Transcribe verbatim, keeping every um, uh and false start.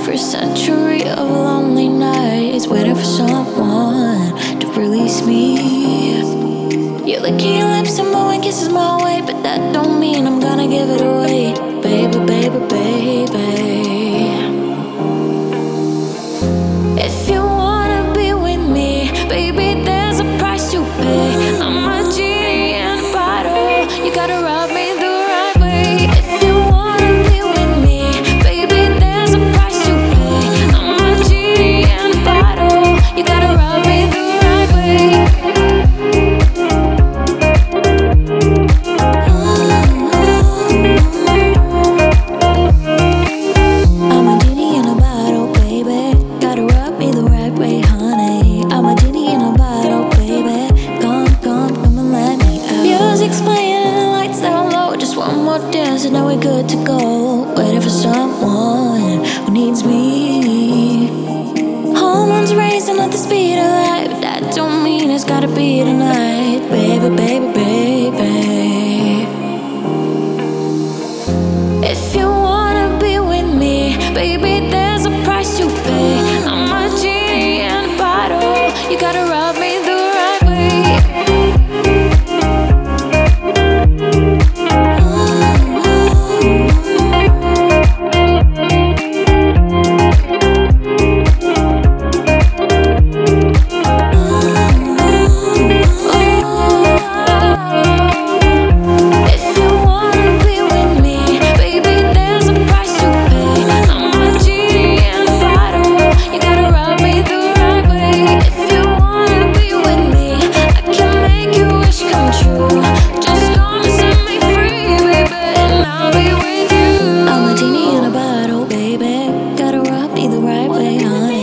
For a century of lonely nights, waiting for someone to release me. You're licking your lips and blowing kisses my way, but that don't mean I'm gonna give it away. Baby, baby, baby. If you wanna be with me, baby, there's a price to pay. I'm a genie in a bottle, you gotta rub me the right way. If you wanna be with me, baby, there's a price to pay. I'm a genie in a bottle, you gotta rub me the right way. I'm a genie in a bottle, baby, gotta rub me the right way, honey. I'm a genie in a bottle, baby, come, come, come and let me out. Music's playing and the lights down low, just one more dance and now we're good to go. Waiting for someone who needs me. Hormones racing at the speed of light, but that don't mean it's gotta be tonight. Baby, baby, baby. If you wanna be with me, baby, there's a price to pay. I'm a genie in a bottle, you gotta rub me the right way. If you wanna be with me, baby, there's a price to pay. I'm a genie in a bottle, you gotta rub me the right way. If you wanna be with me, I can make your wish come true. Just come and set me free, baby, and I'll be with you. I'm a genie in a bottle, baby, gotta rub me the right way, honey.